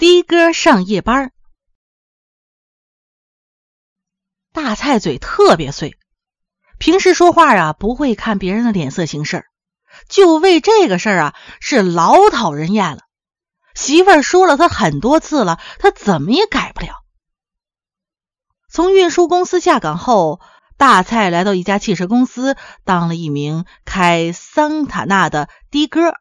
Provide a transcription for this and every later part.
的哥上夜班。大菜嘴特别碎，平时说话啊不会看别人的脸色行事，就为这个事儿啊是老讨人厌了。媳妇儿说了他很多次了，他怎么也改不了。从运输公司下岗后，大菜来到一家汽车公司，当了一名开桑塔纳的的哥。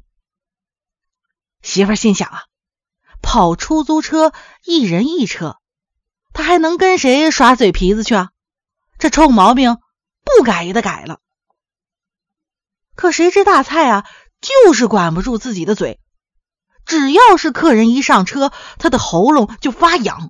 媳妇儿心想啊，跑出租车一人一车，他还能跟谁耍嘴皮子去啊？这臭毛病不改也得改了。可谁知大菜啊就是管不住自己的嘴，只要是客人一上车，他的喉咙就发痒。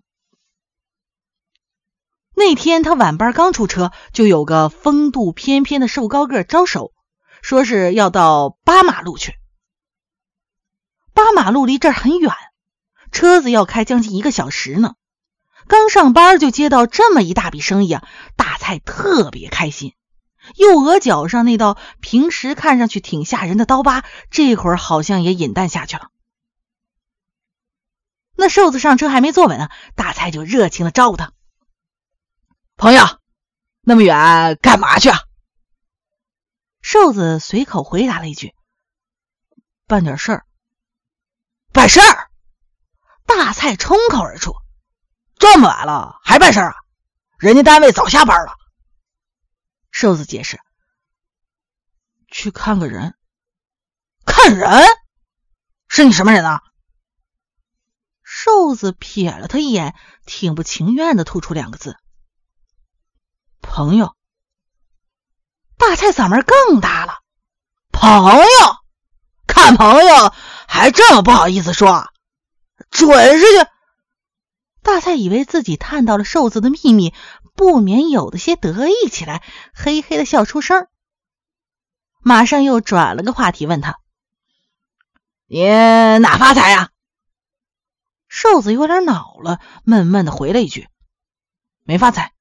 那天他晚班刚出车，就有个风度翩翩的瘦高个招手，说是要到8马路去。8马路离这儿很远，车子要开将近1个小时呢。刚上班就接到这么一大笔生意啊，大菜特别开心。右额角上那道平时看上去挺吓人的刀疤，这会儿好像也隐淡下去了。那瘦子上车还没坐稳啊，大菜就热情地招呼他：“朋友，那么远干嘛去啊？”瘦子随口回答了一句：“办点事儿。”“办事儿？”大菜冲口而出：“这么晚了还办事儿啊？人家单位早下班了。”瘦子解释：“去看个人。”“看人？是你什么人啊？”瘦子瞥了他一眼，挺不情愿地吐出2个字：“朋友。”大菜嗓门更大了：“朋友？看朋友还这么不好意思说？准是去！”大菜以为自己探到了瘦子的秘密，不免有的些得意起来，嘿嘿的笑出声。马上又转了个话题问他：“你哪发财呀？”瘦子有点恼了，闷闷的回了一句：“没发财。”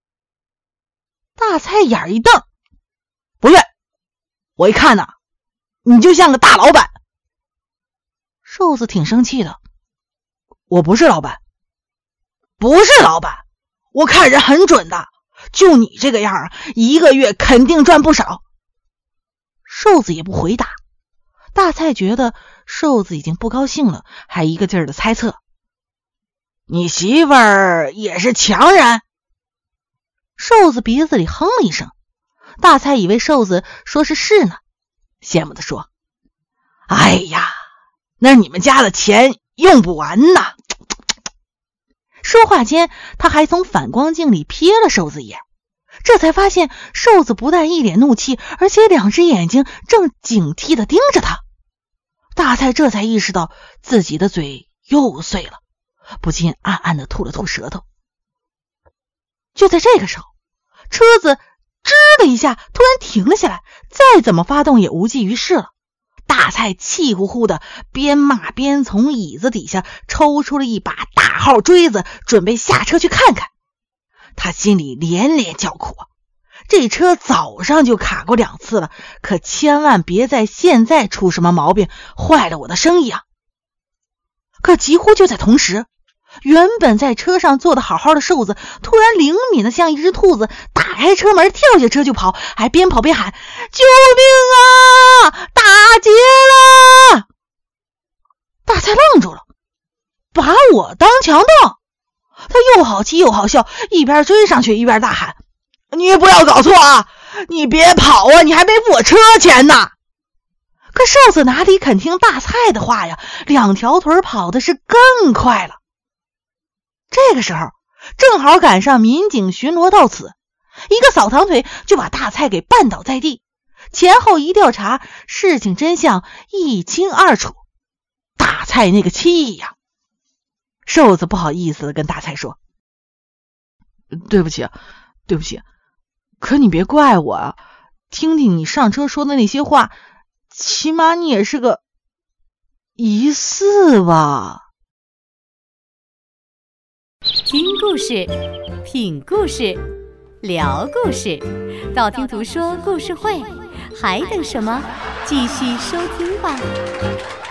大菜眼一瞪：“不对，我一看呢，你就像个大老板。”瘦子挺生气的：“我不是老板。”“不是老板，我看人很准的，就你这个样啊，1个月肯定赚不少。”瘦子也不回答。大菜觉得瘦子已经不高兴了，还一个劲儿的猜测：“你媳妇儿也是强人？”瘦子鼻子里哼了一声。大菜以为瘦子说是呢，羡慕地说：“哎呀，那你们家的钱用不完呐。”说话间，他还从反光镜里瞥了瘦子一眼，这才发现瘦子不但一脸怒气，而且2只眼睛正警惕地盯着他。大菜这才意识到自己的嘴又碎了，不禁暗暗地吐了吐舌头。就在这个时候，车子吱的一下突然停了下来，再怎么发动也无济于事了。大菜气呼呼的边骂边从椅子底下抽出了一把大号锥子，准备下车去看看。他心里连连叫苦啊，这车早上就卡过2次了，可千万别在现在出什么毛病，坏了我的生意啊！可几乎就在同时，原本在车上坐的好好的瘦子突然灵敏的像一只兔子，打开车门跳下车就跑，还边跑边喊：“救命啊！打劫了！”大菜愣住了，把我当强盗？他又好气又好笑，一边追上去一边大喊：“你不要搞错啊！你别跑啊！你还没付我车钱呢！”可瘦子哪里肯听大菜的话呀，2条腿跑的是更快了。这个时候正好赶上民警巡逻到此，一个扫堂腿就把大菜给绊倒在地。前后一调查，事情真相一清二楚。大菜那个气呀！瘦子不好意思的跟大菜说：“对不起，对不起，可你别怪我啊！听听你上车说的那些话，起码你也是个疑似吧。” 听故事，品故事，聊故事，道听途说故事会，还等什么？继续收听吧。